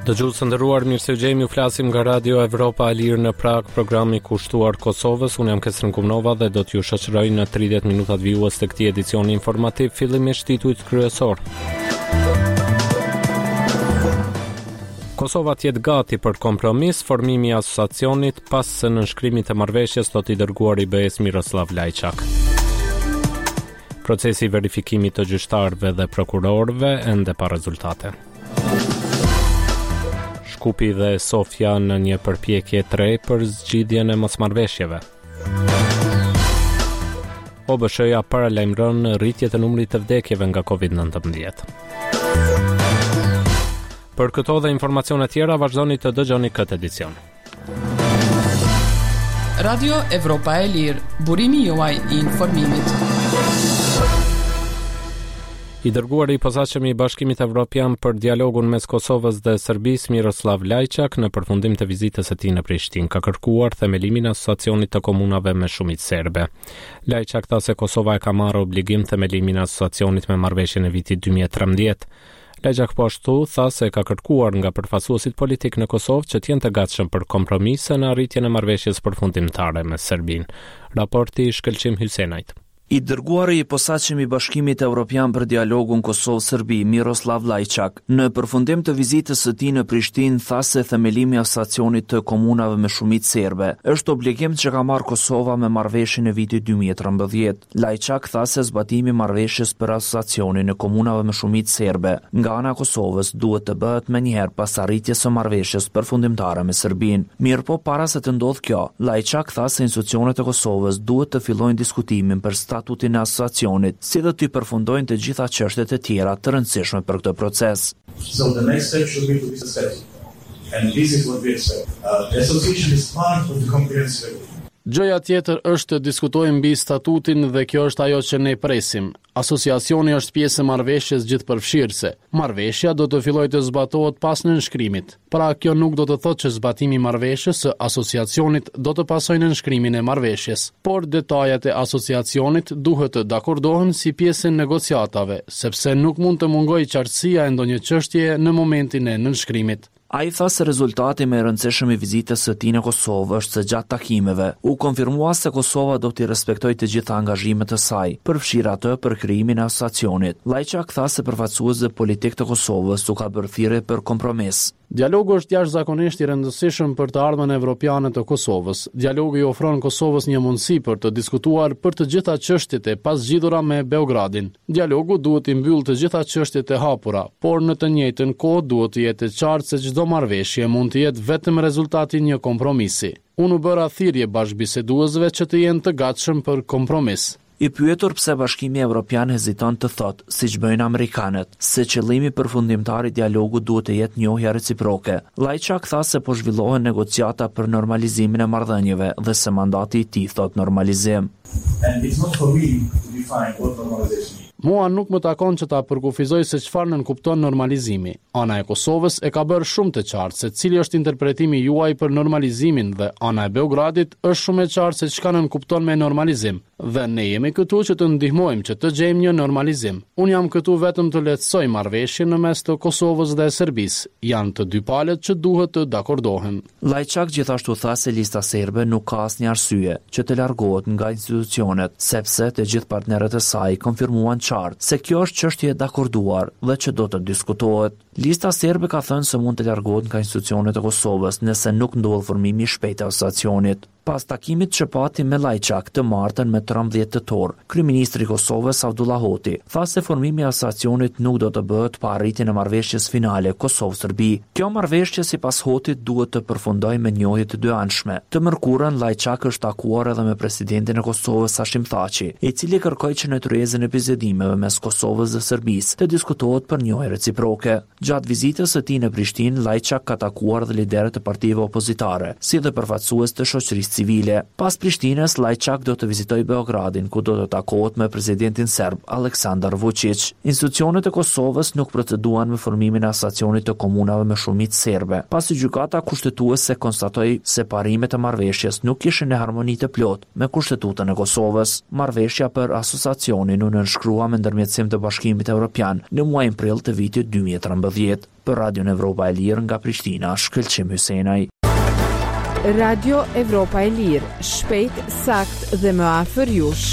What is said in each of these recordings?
Dëgjues të nderuar, mirë se ju flasim nga Radio Evropa e Lirë në Prag, programi kushtuar Kosovës. Unë jam Kesrin Kumnova dhe do t'ju shoqëroj në 30 minutat vijues të këtij edicioni informativ, fillimisht titujt kryesor. Kosova t'jetë gati për kompromis, formimi i asociacionit pas së nënshkrimit të marrëveshjes do t'i dërguar i BE-s Miroslav Lajçak. Procesi i verifikimit të gjyqtarëve dhe prokurorëve ende pa rezultate. Shkupi dhe Sofia në një përpjekje të re për zgjidhjen e mosmarrveshjeve. OBSH-ja paralajmëron rritje të numrit të vdekjeve nga COVID-19. Për këto dhe informacione tjera vazhdoni të dëgjoni këtë edicion. Radio Evropa e Lirë, burimi juaj i informimit. I dërguari i posaçëm i Bashkimit Evropian për dialogun mes Kosovës dhe Serbisë, Miroslav Lajçak, në përfundim të vizitës së tij në Prishtinë, ka kërkuar themelimin e asociacionit të komunave me shumicë serbe. Lajçak tha se Kosova e ka marrë obligim themelimin e asociacionit me marrëveshjen e vitit 2013. Lajçak po ashtu tha se ka kërkuar nga përfaqësuesit politik në Kosovë që të jenë të gatshëm për kompromise në arritjen e marrëveshjes përfundimtare me Serbinë. Raporti i Shkëlqim Hysenajt. I dërguari i posaçëm i Bashkimit Evropian për dialogun Kosovë-Serbi, Miroslav Lajçak, në përfundim të vizitës së tij në Prishtinë, tha se themelimi i asociacionit të komunave me shumicë serbe është obligim që ka marrë Kosova me marrëveshjen e vitit 2013. Lajçak tha se zbatimi i marrëveshjes për asociacionin e komunave me shumicë serbe nga ana e Kosovës duhet të bëhet menjëherë pas arritjes së marrëveshjes përfundimtare me Serbinë. Mirëpo para se të ndodhë kjo, Lajçak tha se institucionet e Kosovës duhet të fillojnë diskutimin për statutin e asociacionit, si dhe të përfundojnë të gjitha çështjet e tjera të rëndësishme për këtë proces. So the next step should be to be successful. And this is what we expect. The association is part of the comprehensive. Gjëja tjetër është të diskutojmë mbi statutin dhe kjo është ajo që ne presim. Asociacioni është pjesë e marrëveshjes gjithëpërfshirëse. Marrëveshja do të fillojë të zbatohet pas nënshkrimit. Pra kjo nuk do të thotë që zbatimi i marrëveshjes së asociacionit do të pasojë nënshkrimin e marrëveshjes, por detajat e asociacionit duhet të dakordohen si pjesë e negociatave, sepse nuk mund të mungojë qartësia e ndonjë çështjeje në momentin e nënshkrimit. Ai tha se rezultati më i rëndësishëm i vizitës së tij në Kosovë është se gjatë takimeve u konfirmua se Kosova do t'i respektojë të gjitha angazhimet e saj, përfshirë atë për krijimin e asociacionit. Lajçak tha se përfaqësuesët politik të Kosovës u ka bërë thirrje për kompromis. Dialogu është jashtëzakonisht i rëndësishëm për të ardhmen evropiane të Kosovës. Dialogu i ofron Kosovës një mundësi për të diskutuar për të gjitha çështjet e pasgjidhura me Beogradin. Dialogu duhet i mbyllë të gjitha çështjet e hapura, por në të njëjtën kohë duhet të jetë qartë se çdo marrëveshje mund të jetë vetëm rezultati i një kompromisi. Unë u bëra thirrje bashkëbiseduesve që të jenë të gatshëm për kompromis. I pyetur pse Bashkimi Evropian heziton të thotë, siç bëjnë amerikanët, se qëllimi përfundimtar i dialogut duhet të jetë njohja reciproke. Lajçak tha se po zhvillohen negociata për normalizimin e marrëdhënieve dhe se mandati i tij thotë normalizim. And it's not for me to define what normalization is. Mua nuk më takon që ta përkufizoj se çfarë nënkupton normalizimi. Ana e Kosovës e ka bërë shumë të qartë se cili është interpretimi juaj për normalizimin dhe ana e Beogradit është shumë e qartë se çka nënkupton me normalizim. Dhe ne jemi këtu që të ndihmojmë që të gjejmë një normalizim. Unë jam këtu vetëm të lehtësoj marrëveshjen në mes të Kosovës dhe Serbisë. Janë të dy palët që duhet të dakordohen. Lajçak gjithashtu tha se lista serbe nuk ka asnjë arsye që të largohet nga institucionet, sepse të gjithë partnerët e saj konfirmuan se kjo është çështje e dakorduar dhe që do të diskutohet. Lista serbe ka thënë se mund të largohet nga institucionet e Kosovës nëse nuk ndodh formimi i shpejtë i asociacionit. Pas takimit që pati me Lajçak të martën me 13 tetor, kryeministri i Kosovës Abdullah Hoti tha se formimi i asociacionit nuk do të bëhet pa arritjen e marrëveshjes finale Kosovë-Serbi. Kjo marrëveshje sipas Hotit duhet të përfundojë me njohje të dyanshme. Të mërkurën Lajçak është takuar edhe me presidentin e Kosovës Hashim Thaçi, i cili kërkoi që në tryezën e bisedimeve mes Kosovës dhe Serbisë të diskutohet për njohje reciproke. Gjatë vizitës së tij në Prishtinë, Lajçak ka takuar dhe liderët e partive opozitare, si dhe përfaqësues të shoqërisë civile. Pas Prishtinës, Lajçak do të vizitojë Beogradin, ku do të takohet me presidentin serb Aleksandar Vučić. Institucionet e Kosovës nuk proceduan me formimin e asocionit të komunave me shumicë serbe, pasi gjykata kushtetuese konstatoi se parimet e marrëveshjes nuk kishin në harmoni të plot me Kushtetutën e Kosovës. Marrëveshja për asociacionin u nënshkrua me ndërmjetësim të Bashkimit Evropian në muajin prill të vitit 2013. Për Radio Evropa e Lirë nga Prishtina, Shkëlqim Hysenaj. Radio Evropa e Lirë, shpejt, sakt dhe më afër jush.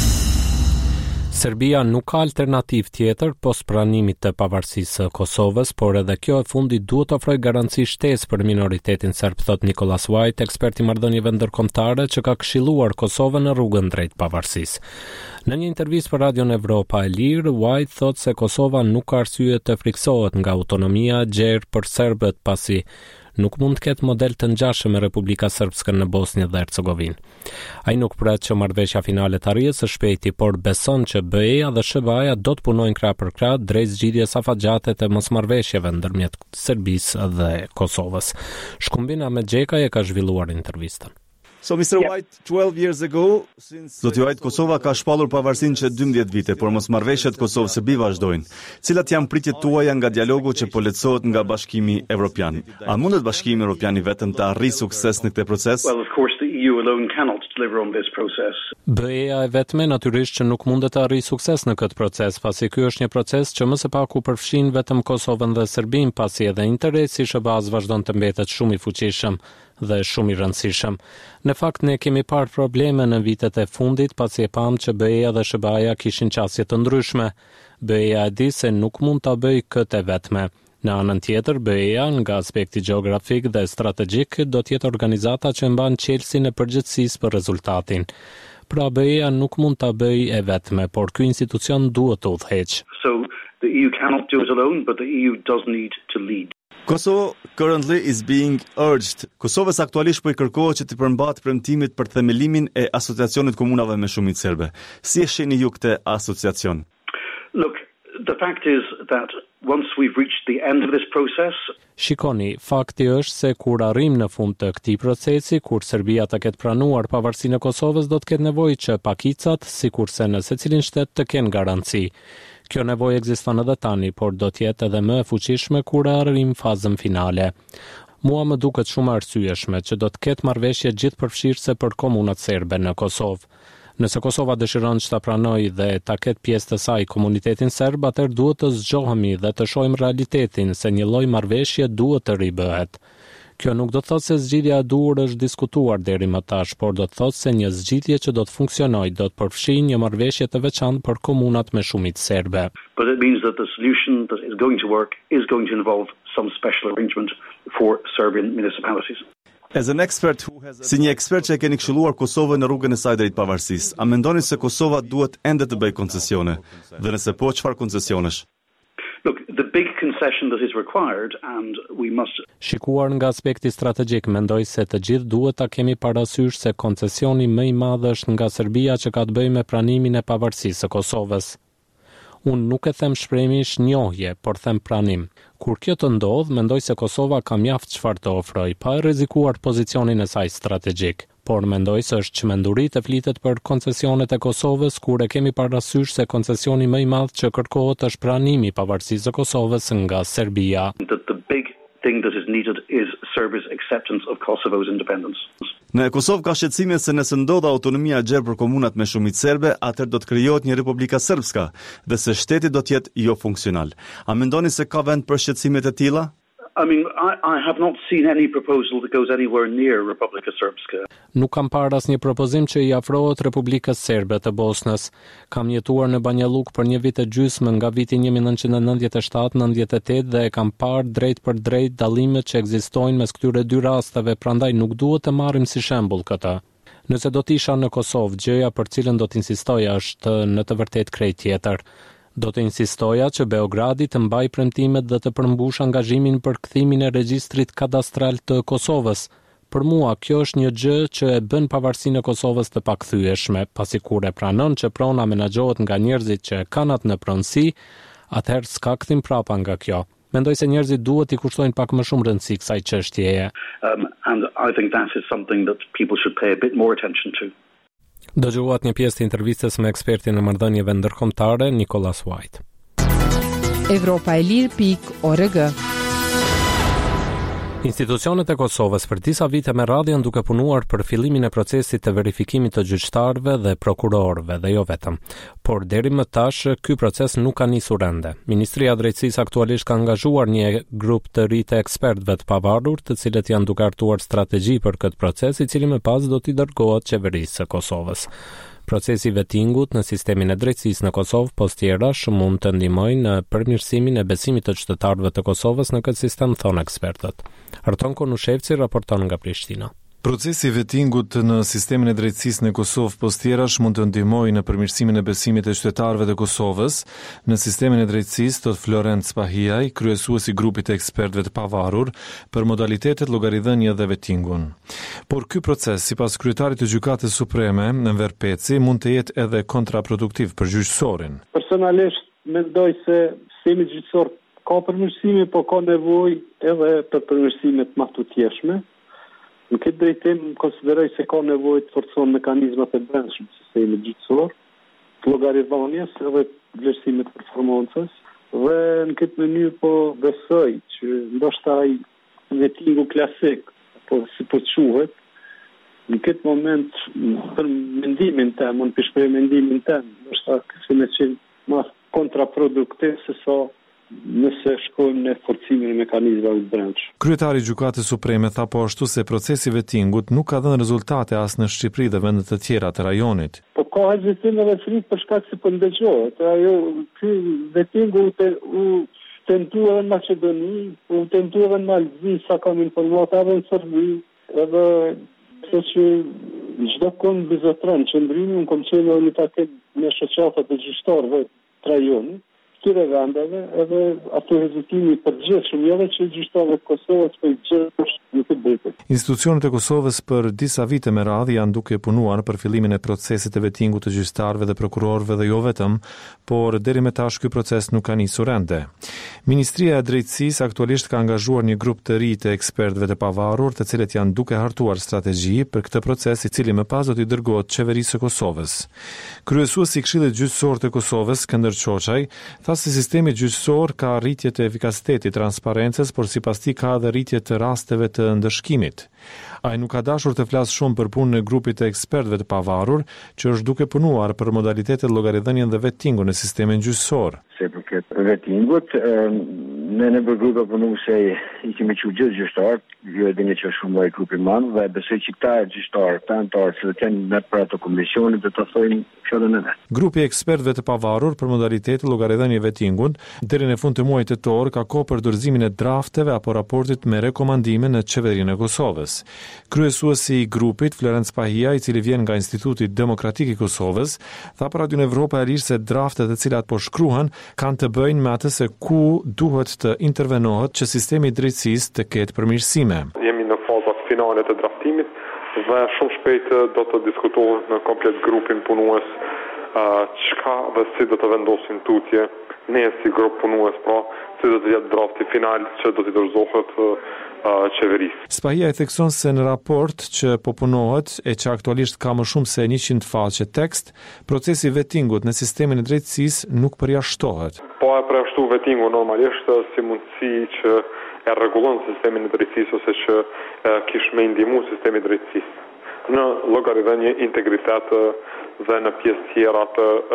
Serbia nuk ka alternativë tjetër pos pranimit të pavarësisë së Kosovës, por edhe kjo e fundit duhet ofrojë garanci shtesë për minoritetin serb, thot Nicholas White, ekspert i marrëdhënieve ndërkombëtare që ka këshilluar Kosovën në rrugën drejt pavarësisë. Në një intervistë për Radio Evropa e Lirë, White thot se Kosova nuk ka arsye të friksohet nga autonomia e gjerë për serbët, pasi nuk mund të ketë model të ngjashëm me Republika Srpske në Bosnjë dhe Hercegovinë. Ai nuk pret që marrëveshja finale të arrihet së shpejti, por beson që BE-ja dhe SBA-ja do të punojnë krah për krah drejt zgjidhjes afatgjate të mosmarrëveshjeve ndërmjet Serbisë dhe Kosovës. Shkumbina Mexhekaj e ka zhvilluar intervistën. So, Mr. White, 12 years ago, Zoti White, Kosova ka shpallur pavarësinë që 12 vite, por mosmarrëveshjet Kosovë-Serbi vazhdojnë. Cilat janë pritjet tuaja nga dialogu që po lehtësohet nga Bashkimi Evropian? A mundet Bashkimi Evropian i vetëm të arrijë sukses në këtë proces? Well, of course, the EU alone cannot deliver on this process. BE-ja e vetme natyrisht që nuk mundet të arrijë sukses në këtë proces, pasi ky është një proces që më së paku përfshin vetëm Kosovën dhe Serbinë, pasi edhe interesi i SBA-s vazhdon të mbetet shumë i fuqishëm dhe shumë i rëndësishëm. Në fakt, ne kemi parë probleme në vitet e fundit, pasi e pam që BE-ja dhe SBA-ja kishin qasje të ndryshme. BE-ja e di se nuk mund ta bëjë këtë e vetme. Në anën tjetër, BE-ja, nga aspekti gjeografik dhe strategjik, do të jetë organizata që mban qelsin e përgjegjësisë për rezultatin. Pra BE-ja nuk mund ta bëjë e vetme, por ky institucion duhet të udhëheqë. So the EU cannot do it alone, but the EU does need to lead. Kosovo currently is being urged. Kosovës aktualisht po I kërkohet që të përmbahet premtimit për themelimin e asociacionit komunave me shumicë serbe. Si e shihni ju këtë asociacion? Look, the fact is that once we've reached the end of this process, Shikoni, fakti është se kur arrim në fund të këtij procesi, kur Serbia të ketë pranuar pavarësinë e Kosovës, do të ketë nevojë që pakicat, sikurse në secilin shtet të kenë garanci. Kjo nevojë ekziston edhe tani, por do të jetë edhe më e fuqishme kur arrim fazën finale. Mua më duket shumë arsyeshme që do të ketë marrëveshje gjithëpërfshirëse për komunat serbe në Kosovë. Nëse Kosova dëshiron që ta pranojë dhe ta ketë pjesë të saj komunitetin serb, atëherë duhet të zgjohemi dhe të shohim realitetin se një lloj marrëveshje duhet të ribëhet. Kjo nuk do të thotë se zgjidhja e duhur është diskutuar deri më tash, por do të thotë se një zgjidhje që do të funksionojë do të përfshijë një marrëveshje të veçantë për komunat me shumicë serbe. but it means that the solution that is going to work is going to involve some special arrangement for Serbian municipalities. As an expert si një ekspert që e keni këshilluar Kosovën në rrugën e saj drejt pavarësisë, a mendoni se Kosova duhet ende të bëjë koncesione? Dhe nëse po, çfarë koncesionesh? Look, the big concession that is required, and we must... Shikuar nga aspekti strategjik, mendoj se të gjithë duhet ta kemi parasysh se koncesioni më I madh është nga Serbia që ka të bëjë me pranimin e pavarësisë së Kosovës. Unë nuk e them shprehimisht njohje, por them pranim. Kur kjo të ndodh, mendoj se Kosova ka mjaft çfarë të ofrojë, pa rrezikuar pozicionin e saj strategjik. Por mendoj se është çmenduri të flitet për koncesionet e Kosovës kur e kemi parasysh se koncesioni më I madh që kërkohet është pranimi I pavarësisë së Kosovës nga Serbia. The big thing that is needed is Serbia's acceptance of Kosovo's independence. Në Kosovë ka shqetësime se nëse ndodh autonomia e gjerë për komunat me shumicë serbe, atëherë do të krijohet një Republika Srpska dhe se shteti do të jetë jo funksional. A mendoni se ka vend për shqetësimet e tilla? I mean, I have not seen any proposal that goes anywhere near Republika Srpska. Nuk kam parë asnjë propozim që I afrohet Republikës Serbe të Bosnës. Kam jetuar në Banja Luka për një vit e gjysmë nga viti 1997-98 dhe e kam parë drejt për drejt dallimet që ekzistojnë mes këtyre dy rasteve, prandaj nuk duhet të marrim si shembull këtë. Nëse do të isha në Kosovë, gjëja për cilën do të insistoja është në të vërtetë krejt tjetër. Do të insistoja që Beogradi të mbajë premtimet dhe të përmbush angazhimin për kthimin e regjistrit kadastral të Kosovës. Për mua, kjo është një gjë që e bën pavarësinë e Kosovës të pakthyeshme, pasi kur e pranon që prona menaxhohet nga njerëzit që e kanë atë në pronësi, atëherë s'ka kthim prapa nga kjo. Mendoj se njerëzit duhet i kushtojnë pak më shumë rëndësi kësaj çështjeje. And I think that is something that people should pay a bit more attention to. Dëgjuat një pjesë të intervistës me ekspertin e marrëdhënieve ndërkombëtare Nicholas White. Evropaelir.org. Institucionet e Kosovës për disa vite me radhë janë duke punuar për fillimin e procesit të verifikimit të gjyqtarëve dhe prokurorëve dhe jo vetëm. Por deri më tash ky proces nuk ka nisur ende. Ministria e Drejtësisë aktualisht ka angazhuar një grup të ri të ekspertëve të pavarur, të cilët janë duke hartuar strategji për këtë proces, i cili më pas do t'i dërgohet qeverisë së Kosovës. Procesi vettingut në sistemin e drejtësisë në Kosovë postjerash mund të ndihmojë në përmirësimin e besimit të qytetarëve të Kosovës në këtë sistem, thonë ekspertët. Arton Konushevci raporton nga Prishtina. Procesi vettingut në sistemin e drejtësisë në Kosovë postjerash mund të ndihmojë në përmirësimin e besimit të qytetarëve të Kosovës në sistemin e drejtësisë, thot Florent Spahiaj, kryesuesi i grupit të ekspertëve të pavarur për modalitetet llogaridhënie dhe vettingun. Por ky proces, sipas kryetarit të Gjykatës Supreme, Enver Peci, mund të jetë edhe kontraproduktiv për gjyqësorin. Personalisht mendoj se sistemi gjyqësor ka përmirësime, po ka nevojë edhe për përmirësime të mahtutjeshme. Në këtë drejtim, konsideroj se ka nevojë të forcohen mekanizmat e brendshëm të sistemit gjyqësor, të llogaridhënies edhe vlerësimit të performancës, dhe në këtë mënyrë po besoj që ndoshta ai vettingu klasik, po si po quhet, në këtë moment për mendimin tim, unë për mendimin tim, ndoshta kësaj më qenë më kontraproduktiv se sa nëse shkojmë në forcimin e mekanizmave të brendshëm. Kryetari i Gjykatës Supreme tha po ashtu se procesi vettingut nuk ka dhënë rezultate as në Shqipëri dhe vende të tjera të rajonit. Po ka hezitim edhe frikë për shkak se po ndëgjohet. Ajo ky vettingu u tentua në Maqedoni, u tentua në Malzi, sa kam informata edhe në Serbi, edhe që çdo kënd bizotron qendrimin, kom qenë në takim me shoqata të gjyqtarëve të rajonit. Këtyre vendeve edhe ato hezitimi përgjithshëm edhe që gjyqtarët e Kosovës po i gjesh në këtë drejtim. Institucionet e Kosovës për disa vite me radhë janë duke punuar për fillimin e procesit të vettingut të gjyqtarëve dhe prokurorëve dhe jo vetëm, por deri më tash ky proces nuk ka nisur ende. Ministria e Drejtësisë aktualisht ka angazhuar një grup të ri të ekspertëve të pavarur, të cilët janë duke hartuar strategji për këtë proces, i cili më pas do t'i dërgohet qeverisë së Kosovës. Kryesuesi i Këshillit Gjyqësor të Kosovës, Skënder Çoçaj, tha se sistemi gjyqësor ka rritje të efikasitetit, transparencës, por sipas tij ka edhe rritje të rasteve të ndëshkimit. Ai nuk ka dashur të flasë shumë për punën e grupit të ekspertëve të pavarur, që është duke punuar për modalitetet llogaridhënien dhe vettingun në sistemin gjyqësor. Se përket vettingut, ne në grupe punuese i kemi gjithë gjyqtarët, ju e dini që është shumë lloj grupi madh dhe besoj që këta gjyqtarë, të anëtarë që kanë në për ato komisionit dhe të thojnë fjalën e vet. Grupi i ekspertëve të pavarur për modalitetet llogaridhënie vettingun deri në fund të muajit tetor ka kohë për dorëzimin e drafteve apo raportit me rekomandime në qeverinë e Kosovës. Kryesuesi i grupit, Florent Spahiaj, i cili vjen nga Instituti Demokratik i Kosovës, tha për Radio Evropaelir se draftet e cilat po shkruhen kanë të bëjnë me atë se ku duhet të intervenohet që sistemi i drejtësisë të ketë përmirësime. Jemi në fazat finale të draftimit dhe shumë shpejt do të diskutohet në komplet grupin punues çka dhe si do të vendosin tutje ne si grup punues, pra si do të jetë drafti final që do të dorëzohet qeverisë. Spahiaj thekson se në raport që po punohet e që aktualisht ka më shumë se 100 faqe tekst, procesi vettingut në sistemin e drejtësisë nuk përjashtohet. Po e përjashtu vettingu normalisht si mundësi që e rregullon sistemin e drejtësisë ose që kish me ndihmu sistemi i drejtësisë në llogaridhënie, integritet dhe në pjesë tjera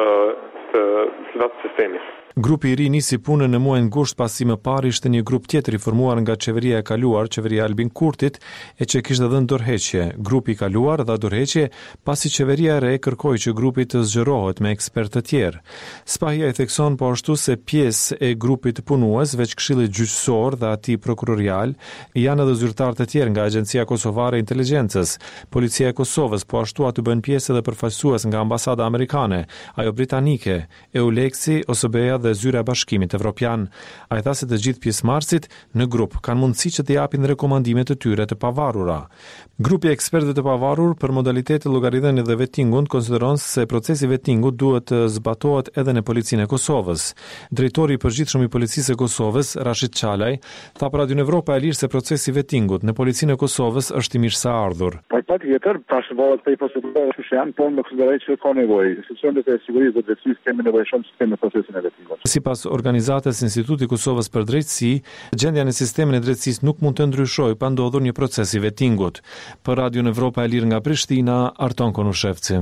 të sistemit. Grupi i ri nisi punën në muajin gusht pasi më parë ishte një grup tjetër i formuar nga qeveria e kaluar, qeveria Albin Kurtit, e që kishte dhënë dorëheqje. Grupi i kaluar dha dorëheqje pasi qeveria e re kërkoi që grupi të zgjerohet me ekspertë të tjerë. Spahiaj thekson po ashtu se pjesë e grupit punues, veç Këshillit Gjyqësor dhe atij prokurorial, janë edhe zyrtarë të tjerë nga Agjencia Kosovare e Inteligjencës, Policia e Kosovës, po ashtu aty bën pjesë edhe përfaqësues nga ambasada amerikane, ajo britanike, EULEX-i, OSBE dhe zyra e Bashkimit Evropian. Ai tha se të gjithë pjesëmarrësit në grup kanë mundësi që të japin rekomandime të tyre të pavarura. Grupi i ekspertëve të pavarur për modalitetet llogaridhënie dhe vettingun konsideron se procesi vettingut duhet të zbatohet edhe në Policinë e Kosovës. Drejtori i përgjithshëm i Policisë së Kosovës, Rashid Çalaj, tha për Radio Evropa e Lirë se procesi vettingut në Policinë e Kosovës është i mirëseardhur. Patjetër, trashëgohet për procedurën që janë, por më konsideroj që ka nevojë. Institucionet e sigurisë dhe drejtësisë kemi nevojë shumë të kemi procesin e vettingut. Sipas organizatës Instituti i Kosovës për Drejtësi, gjendja në sistemin e drejtësisë nuk mund të ndryshojë pa ndodhur një proces i vettingut. Për Radio Evropa e Lirë nga Prishtina, Arton Konushevci.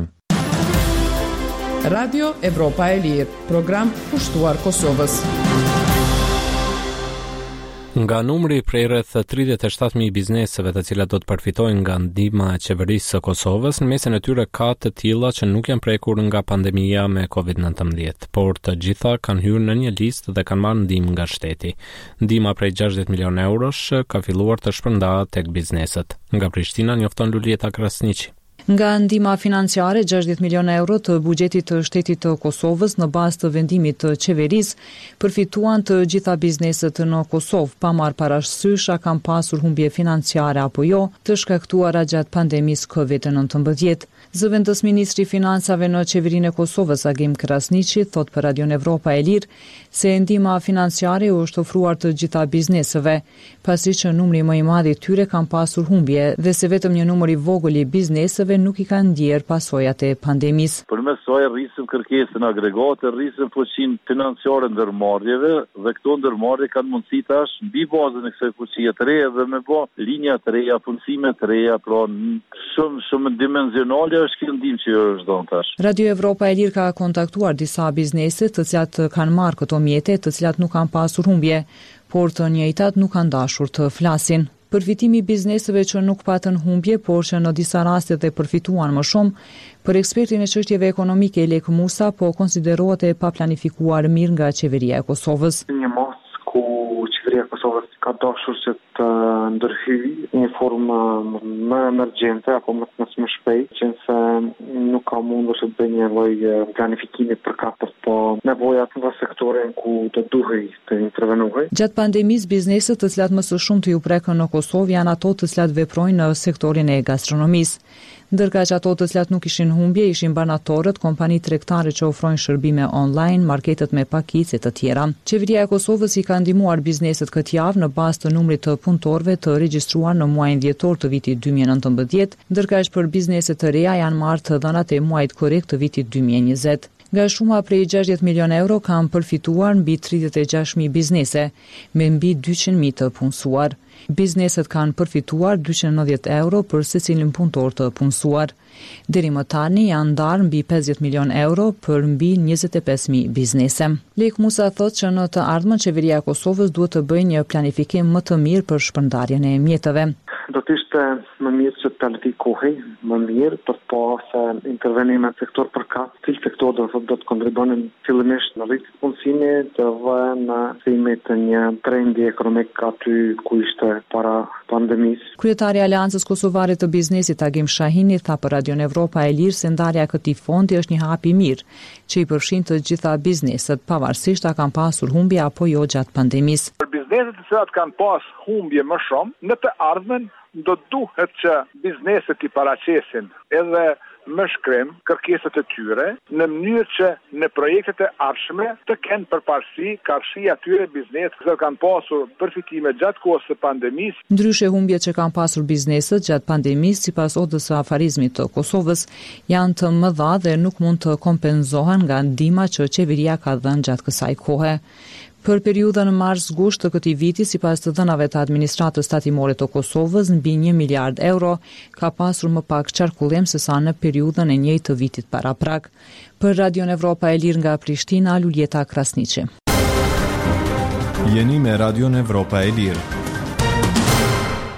Radio Evropa e Lirë, program pushtuar Kosovës. Nga numri prej rreth 37.000 bizneseve të cilat do të përfitojnë nga ndihma e qeverisë së Kosovës, në mesin e tyre ka të tilla që nuk janë prekur nga pandemia me COVID-19, por të gjitha kanë hyrë në një listë dhe kanë marrë ndihmë nga shteti. Ndihma prej 60 milion eurosh ka filluar të shpërndahet tek bizneset. Nga Prishtina njofton Lulieta Krasniqi. Nga ndihma financiare 60 milion euro të buxhetit të shtetit të Kosovës në bazë të vendimit të qeverisë përfituan të gjitha bizneset në Kosovë, pa marrë parasysh a kanë pasur humbje financiare apo jo të shkaktuara gjatë pandemisë COVID-19. Zëvendës ministri i financave në qeverinë e Kosovës, Agim Krasniqi, thot për Radio Evropa e Lirë se ndihma financiare u është ofruar të gjitha bizneseve, pasi që numri më i madh i tyre kanë pasur humbje dhe se vetëm një numër i vogël i bizneseve nuk i kanë ndier pasojat e pandemisë. Përmes saj rrisim kërkesën agregate, rrisim fuqinë financiare ndërmarrjeve dhe këto ndërmarrje kanë mundësi tash mbi bazën e kësaj fuqie të re dhe me bë linja të reja, punësime të reja, pra shumë dimensionale është kjo ndihmë që është dhënë tash. Radio Evropa e Lirë ka kontaktuar disa biznese të cilat kanë marrë këto mjete, të cilat nuk kanë pasur humbje, por të njëjtat nuk kanë dashur të flasin. Përfitimi i bizneseve që nuk patën humbje, por që në disa raste dhe përfituan më shumë, për ekspertin e çështjeve ekonomike Lek Musa, po konsiderohet e paplanifikuar mirë nga qeveria e Kosovës. Një mos ku qeveria e Kosovës ka dashur që të ndërhyjë një formë më emergjente apo më shpejt, që se nuk ka mundur të bëjë një lloj planifikimi përkatës, po nevojat nga sektorin ku të duhej të intervenohej. Gjatë pandemisë, bizneset të cilat më së shumti u prekën në Kosovë janë ato të cilat veprojnë në sektorin e gastronomisë. Ndërka që ato të cilat nuk ishin humbje ishin banatorët, kompani tregtare që ofrojnë shërbime online, marketet me pakicë e të tjera. Qeveria e Kosovës i ka ndihmuar bizneset këtë javë në bazë të numrit të punëtorëve të regjistruar në muajin dhjetor të vitit 2019, ndërka që për bizneset të reja janë marrë të dhënat e muajit korrekt të vitit 2020. Nga shuma prej 60 milion euro kanë përfituar mbi 36.000 biznese, me mbi 200.000 të punësuar. Bizneset kanë përfituar 290 euro për secilin punëtor të punësuar. Deri më tani janë ndarë mbi 50 milion euro për mbi 25.000 biznese. Lek Musa thot që në të ardhmen qeveria e Kosovës duhet të bëjë një planifikim më të mirë për shpërndarjen e mjeteve. Do të ishte më mirë që të planifikohej më mirë për pas intervenime në sektor përkat, cilë sektor do të kontribuonin fillimisht në rritje të punësimit dhe në thimit të një trendi ekonomik aty ku ishte para pandemisë. Kryetari i Aleancës Kosovare të Biznesit Agim Shahini tha për Radio Evropa e Lirë se ndarja e këtij fondi është një hap i mirë, që i përfshin të gjitha bizneset, pavarësisht a kanë pasur humbje apo jo gjatë pandemisë. Për bizneset të cilat kanë pas humbje më shumë, në të ardhmen do duhet që bizneset i paraqesin edhe më shkrim kërkesat e tyre në mënyrë që në projektet e ardhshme të kenë përparësi karshi atyre bizneset që kanë pasur përfitime gjatë kohës së pandemisë. Ndryshe humbjet që kanë pasur bizneset gjatë pandemisë sipas Odës së Afarizmit të Kosovës janë të mëdha dhe nuk mund të kompenzohen nga ndihma që qeveria ka dhënë gjatë kësaj kohe. Për periudhën mars-gusht të këtij viti, sipas të dhënave të administratës tatimore të Kosovës, mbi 1 miliard euro ka pasur më pak qarkullim se sa në periudhën e njëjtë të vitit paraprak. Për Radio Evropa e Lirë nga Prishtina, Lulieta Krasniqi. Jeni me Radio Evropa e Lirë.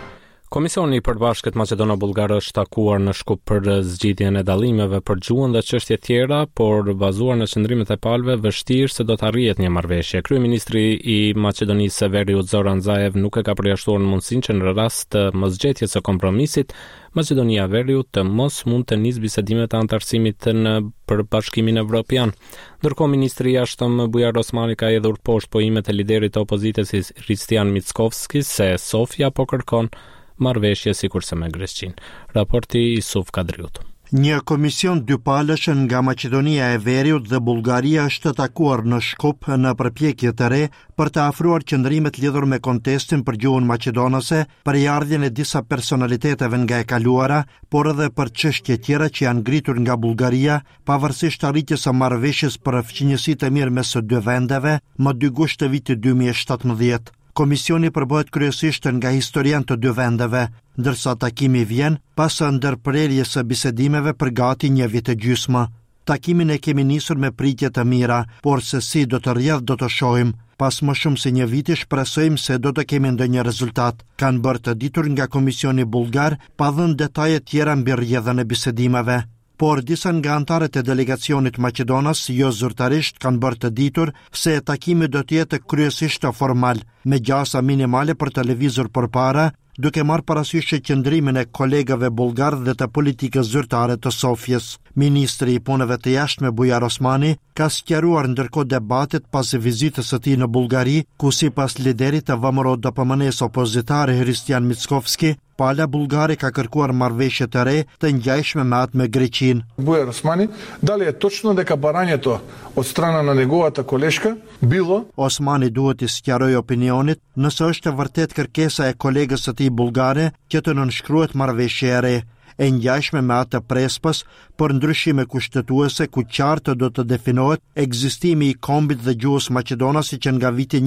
Komisioni i Përbashkët Maqedono-Bullgar është takuar në Shkup për zgjidhjen e dallimeve për gjuhën dhe çështje tjera, por bazuar në qëndrimet e palëve, vështirë se do të arrihet një marrëveshje. Kryeministri i Maqedonisë së Veriut Zoran Zaev nuk e ka përjashtuar mundësinë që në rast të mosgjetjes së kompromisit, Maqedonia e Veriut të mos mund të nisë bisedime të antarësimit në Bashkimin Evropian. Ndërkohë ministri i jashtëm Bujar Osmani ka hedhur poshtë pojimet e liderit të opozitës Hristian Mickovski se Sofia po kërkon marrëveshje sikurse me Greqinë. Raporti i Suf Kadriut. Një komision dypalësh nga Maqedonia e Veriut dhe Bullgaria është takuar në Shkup në përpjekje të re për të afruar qëndrimet lidhur me kontestin për gjuhën maqedonase, për ardhjen e disa personaliteteve nga e kaluara, por edhe për çështje tjera që janë ngritur nga Bullgaria, pavarësisht arritjes së marrëveshjes për fqinjësi të mirë mes së dy vendeve më 2 gusht të vitit 2017. Komisioni përbëhet kryesisht nga historian të dy vendeve, ndërsa takimi vjen pas ndërprerjes së bisedimeve për gati 1 vit e gjysmë. Takimin e kemi nisur me pritje të mira, por se si do të rrjedh do të shohim. Pas më shumë se 1 viti shpresojmë se do të kemi ndonjë rezultat, kanë bërë të ditur nga Komisioni Bullgar, pa dhënë detaje tjera mbi rrjedhën e bisedimeve. Por disa nga antarët e delegacionit maqedonas jo zyrtarisht kanë bërë të ditur se takimi do të jetë kryesisht formal, me gjasa minimale për televizor përpara, duke marrë parasysh qëndrimin e kolegave bullgar dhe të politikës zyrtare të Sofjes. Ministri i punëve të jashtme Bujar Osmani ka sqaruar ndërkohë debatet pas vizitës së tij në Bullgari, ku sipas liderit të VMRO-DPMN-s opozitare Hristian Mickovski, pala bullgare ka kërkuar marrëveshje të re të ngjajshme me atë me Greqinë. Bujar Osmani, дали е точно дека барањето од страна на неговата колешка било? Osmani duhet të sqarojë opinionit nëse është vërtet kërkesa e kolegës së tij bullgare që të nënshkruhet marrëveshje e re, e ngjashme me atë prespës për ndryshime kushtetuese ku qartë do të definohet ekzistimi i kombit dhe gjuhës maqedonase që nga viti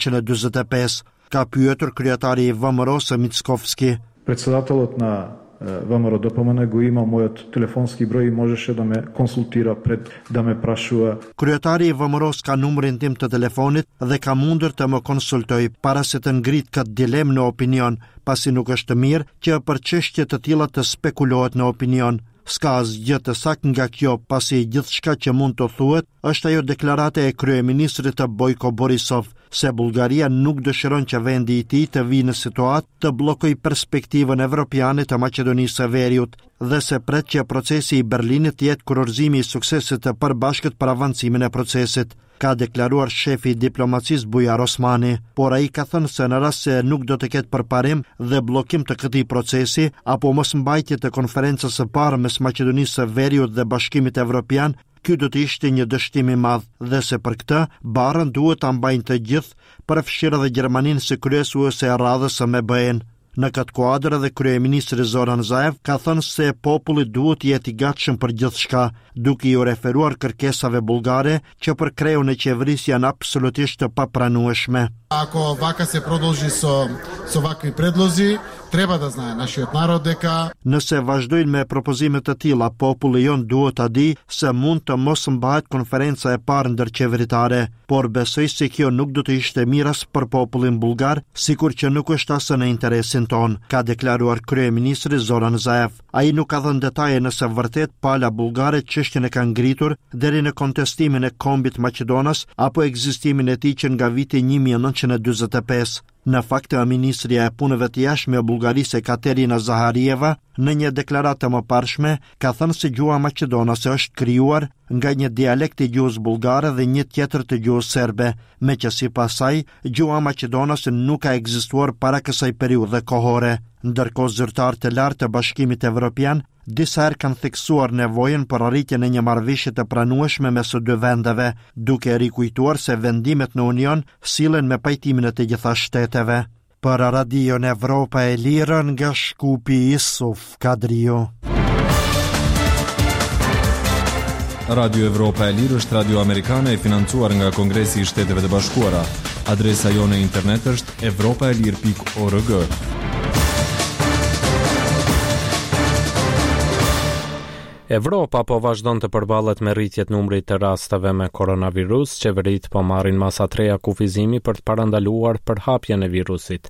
1945, ka pyetur kryetari i VMRO-s Mickovski. Председателот на ВМРО-ДПМН го има мојот телефонски број и можеше да ме консултира пред да ме прашува. Kryetari i VMRO-s ka numrin tim të telefonit dhe ka mundur të më konsultoj para se të ngrit këtë dilemë në opinion, pasi nuk është mirë që për çështje të tilla të spekulohet në opinion. S'ka asgjë të saktë nga kjo, pasi gjithçka që mund të thuhet është ajo deklarata e kryeministrit të Bojko Borisov, se Bullgaria nuk dëshiron që vendi i tij të vijë në situatë të bllokojë perspektivën evropiane të Maqedonisë së Veriut dhe se pret që procesi i Berlinit të jetë kurorëzimi i suksesit të përbashkët për avancimin e procesit, ka deklaruar shefi i diplomacisë Bujar Osmani, por ai ka thënë se në rast se nuk do të ketë përparim dhe bllokim të këtij procesi apo mosmbajtje të konferencës së parë mes Maqedonisë së Veriut dhe Bashkimit Evropian, ky do të ishte një dështim i madh dhe se për këtë barën duhet ta mbajnë të gjithë, përfshirë edhe Gjermaninë si kryesuese e radhës së MBE-n. Në këtë kuadër edhe kryeministri Zoran Zaev ka thënë se populli duhet jetë i gatshëm për gjithçka, duke i referuar kërkesave bullgare që për krejun e qeverisë janë absolutisht të papranueshme. Ако вака се продолжи со вакви предлози, треба да знае нашиот народ дека nëse vazhdojnë me propozime të tilla, populli jon duhet ta di se mund të mos mbahet konferenca e parë ndërqeveritare, por besoj se kjo nuk do të ishte mirë as për popullin bullgar, sikur që nuk është as në interesin ton, ka deklaruar kryeministri Zoran Zaev. Ai nuk ka dhënë detaje nëse vërtet pala bullgare çështjen e ka ngritur deri në kontestimin e kombit maqedonas apo ekzistimin e tij që nga viti 1945. Në fakt, ministria e punëve të jashtme e Bullgarisë Katerina Zaharieva në një deklaratë më parshme ka thënë se gjuha maqedonase është krijuar nga një dialekt i gjuhës bullgare dhe një tjetër të gjuhës serbe, me që sipas saj gjuha maqedonase nuk ka ekzistuar para kësaj periudhe kohore. Ndërkohë zyrtarë të lartë të Bashkimit Evropian disa herë kanë theksuar nevojën për arritjen e një marrëveshje të pranueshme mes së dy vendeve, duke rikujtuar se vendimet në Union sillen me pajtimin e të gjitha shteteve. Për Radion Evropa e Lirë nga Shkupi i Suf Kadriu. Radio Evropa e Lirë është radio amerikane e financuar nga Kongresi i Shteteve të Bashkuara. Adresa jone internet është evropaelir.org. Evropa po vazhdon të përballet me rritjet numrit të rasteve me koronavirus, qeveritë po marrin masa të reja kufizimi për të parandaluar përhapjen e virusit.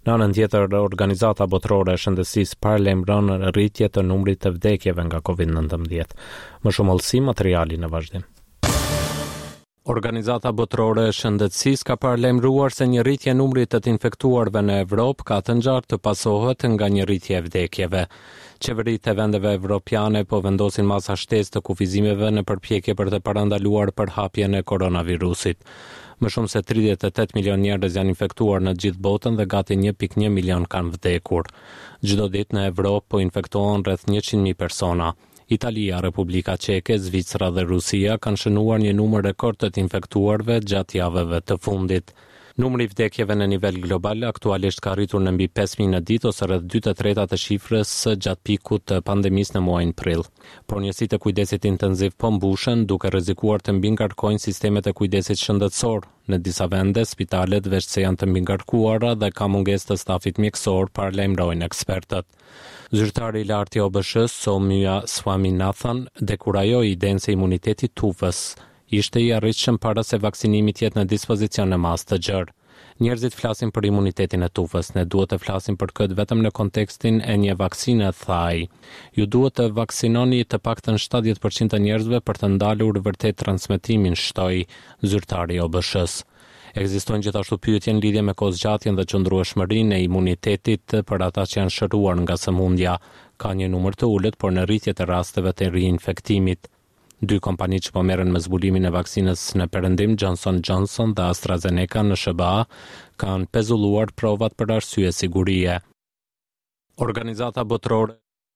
Në anën tjetër, Organizata Botërore e Shëndetësisë paralajmëron rritje të numrit të vdekjeve nga COVID-19. Më shumë hollësi materiali në vazhdim. Organizata Botërore e Shëndetësisë ka paralajmëruar se një rritje e numrit të infektuarve në Evropë ka të ngjarë të pasohet nga një rritje e vdekjeve. Qeveritë e vendeve evropiane po vendosin masa shtesë të kufizimeve në përpjekje për të parandaluar përhapjen e koronavirusit. Më shumë se 38 milion njerëz janë infektuar në gjithë botën dhe gati 1.1 milion kanë vdekur. Çdo ditë në Evropë po infektohen rreth 100.000 persona. Italia, Republika Çeke, Zvicra dhe Rusia kanë shënuar një numër rekord të infektuarve gjatë javëve të fundit. Numri i vdekjeve në nivel global aktualisht ka arritur në mbi 5.000 në ditë ose rreth 2/3 të shifrës gjatë pikut të pandemisë në muajin prill. Por njësitë e kujdesit intenziv po mbushen, duke rrezikuar të mbingarkojnë sistemet e kujdesit shëndetësor. Në disa vende, spitalet veç se janë të mbingarkuara dhe ka mungesë të stafit mjekësor, paralajmërojnë ekspertët. Zyrtari i lartë i OBSH-s, Soumya Swaminathan, dekurajoi idenë se imuniteti tufës ishte i arritshëm para se vaksinimi të jetë në dispozicion në masë të gjerë. Njerëzit flasin për imunitetin e tufës, ne duhet të flasim për këtë vetëm në kontekstin e një vaksine, tha ai. Ju duhet të vaksinoni të paktën 70% të njerëzve për të ndalur vërtet transmetimin, shtoi zyrtari i OBSH-s. Ekzistojnë gjithashtu pyetje në lidhje me kozgjatjen dhe qëndrueshmërinë e imunitetit për ata që janë shëruar nga sëmundja. Ka një numër të ulët, por në rritje të rasteve të riinfektimit. 2 kompani që po merren me zbulimin e vaksinës në perëndim, Johnson & Johnson dhe AstraZeneca në SBA, kanë pezulluar provat për arsye sigurie. Organizata Botërore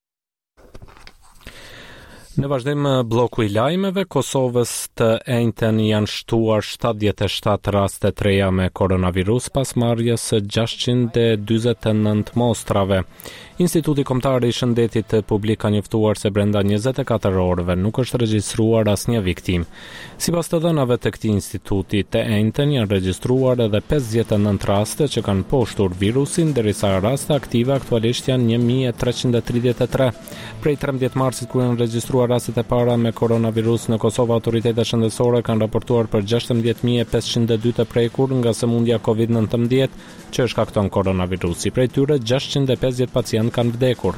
Në vazhdim bloku i lajmeve, Kosovës të enjten janë shtuar 77 raste të reja me koronavirus pas marrjes së 649 mostrave. Instituti Kombëtar i Shëndetit Publik ka njoftuar se brenda 24 orëve nuk është regjistruar asnjë viktim. Sipas të dhënave të këtij instituti, të enjten janë regjistruar edhe 59 raste që kanë poshtur virusin, derisa raste aktive aktualisht janë 1333. Prej 13 marsit kur janë regjistruar rastet e para me koronavirus në Kosovë, autoritetet shëndetësore kanë raportuar për 16502 të prekur nga sëmundja COVID-19 që shkakton koronavirusi. Prej tyre 650 pacient kanë vdekur.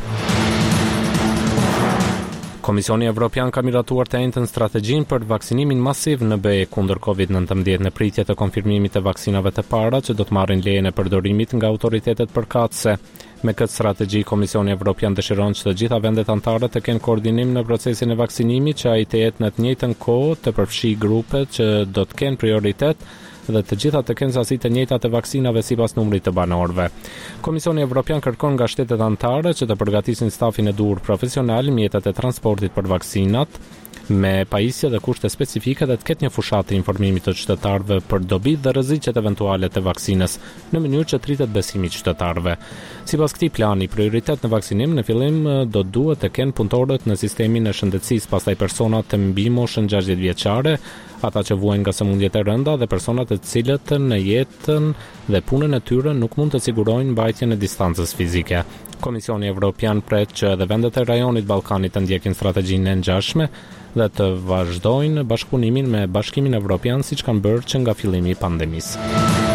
Komisioni Evropian ka miratuar të enjtën strategjinë për vaksinimin masiv në BE kundër COVID-19 në pritje të konfirmimit të vaksinave të para që do të marrin lejen e përdorimit nga autoritetet përkatëse. Me këtë strategji, Komisioni Evropian dëshiron që të gjitha vendet anëtare të kenë koordinim në procesin e vaksinimit, që ai të jetë në të njëjtën kohë të përfshijë grupet që do të kenë prioritet dhe të gjitha të kenë sasi të njëjta të vaksinave sipas numrit të banorëve. Komisioni Evropian kërkon nga shtetet anëtare që të përgatisin stafin e duhur profesional, mjetet e transportit për vaksinat, me pajisje dhe kushte specifike dhe të ketë një fushatë të informimit të qytetarëve për dobi dhe rreziqet eventuale të vaksinës, në mënyrë që të rritet besimi i qytetarëve. Sipas këtij plani, prioritet në vaksinim në fillim do duhet të kenë punëtorët në sistemin e shëndetësisë, pastaj personat të mbi moshën 60 vjeçare, ata që vuajnë nga sëmundjet e rënda dhe personat të cilët në jetën dhe punën e tyre nuk mund të sigurojnë mbajtjen e distancës fizike. Komisioni Evropian pret që edhe vendet e rajonit Ballkanit të ndjekin strategjinë e ngjashme dhe të vazhdojnë bashkëpunimin me Bashkimin Evropian siç kanë bërë që nga fillimi i pandemisë.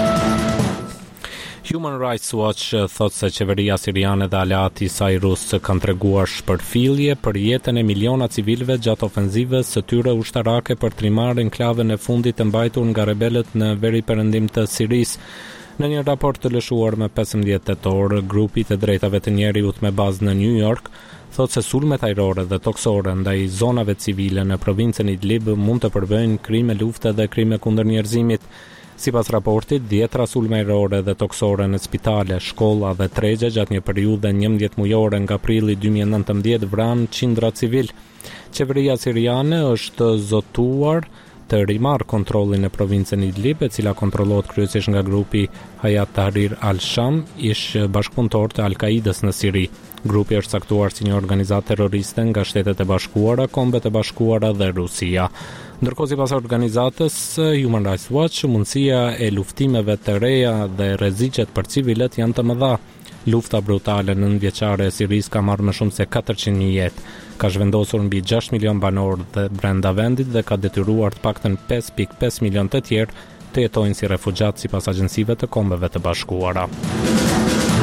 Human Rights Watch thot se qeveria siriane dhe aleati i saj rus kanë treguar shpërfillje për jetën e miliona civilëve gjatë ofenzivës së tyre ushtarake për trimar enklavën e fundit të mbajtur nga rebelët në veriperëndim të Sirisë. Në një raport të lëshuar me 15 tetor, grupi të drejtave të njerëzit me bazë në New York thot se sulmet ajrore dhe toksore ndaj zonave civile në provincën Idlib mund të përbëjnë krime lufte dhe krime kundër njerëzimit. Sipas raportit, 10 sulme ajrore dhe toksore në spitale, shkolla dhe tregje gjatë një periudhe 11 mujore nga prilli 2019 vranë qindra civil. Qeveria siriane është zotuar të rimarrë kontrollin në provincën Idlib, e cila kontrollohet kryesisht nga grupi Hayat Tahrir al-Sham, ish bashkëpunëtor të Al-Qaidës në Siri. Grupi është caktuar si një organizatë terroriste nga Shtetet e Bashkuara, Kombet e Bashkuara dhe Rusia. Ndërkohë, sipas organizatës Human Rights Watch, mundësia e luftimeve të reja dhe rreziqet për civilët janë të mëdha. Lufta brutale në 9-vjeçare e Sirisë ka marrë më shumë se 400.000 jetë. Ka zhvendosur mbi 6 milion banorë dhe brenda vendit dhe ka detyruar të paktën 5.5 milion të tjerë të jetojnë si refugjat sipas agjencive të Kombeve të Bashkuara.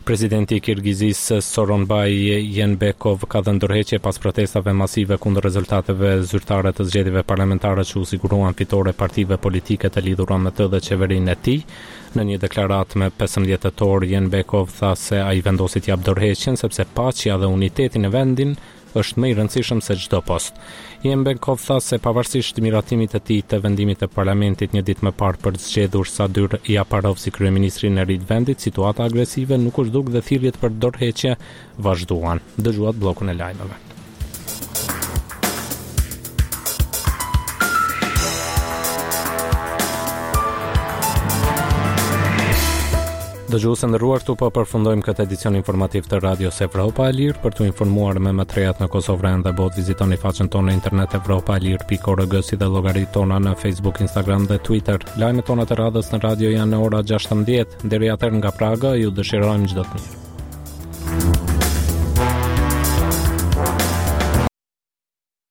Presidenti i Kirgizisë Soronbay Jeenbekov ka dhënë ndërheqje pas protestave masive kundër rezultateve zyrtare të zgjedhjeve parlamentare që u siguruan fitore partive politike të lidhura me të dhe qeverinë e tij. Në një deklaratë me 15 tetor, Jeenbekov tha se ai vendosi të jap ndërheqjen sepse paqja dhe uniteti në vendin është më i rëndësishëm se çdo post. Jeenbekov tha se pavarësisht miratimit të tij të vendimit të parlamentit një ditë më parë për të zgjedhur Sadyr Japarov si kryeministrin e ri të vendit, situata agresive nuk u zhduk dhe thirrjet për dorëheqje vazhduan. Dëgjuat bllokun e lajmeve. Dëgjues e nderuar, këtu po përfundojmë këtë edicion informativ të Radios Evropa e Lirë. Për të informuar me më të rehat në Kosovë dhe botë, vizitoni faqen tonë në internet evropaelir.org si dhe llogaritë tona në Facebook, Instagram dhe Twitter. Lajmet tona të radhës në radio janë në ora 16:00. Deri atëherë nga Praga ju dëshirojmë çdo të mirë.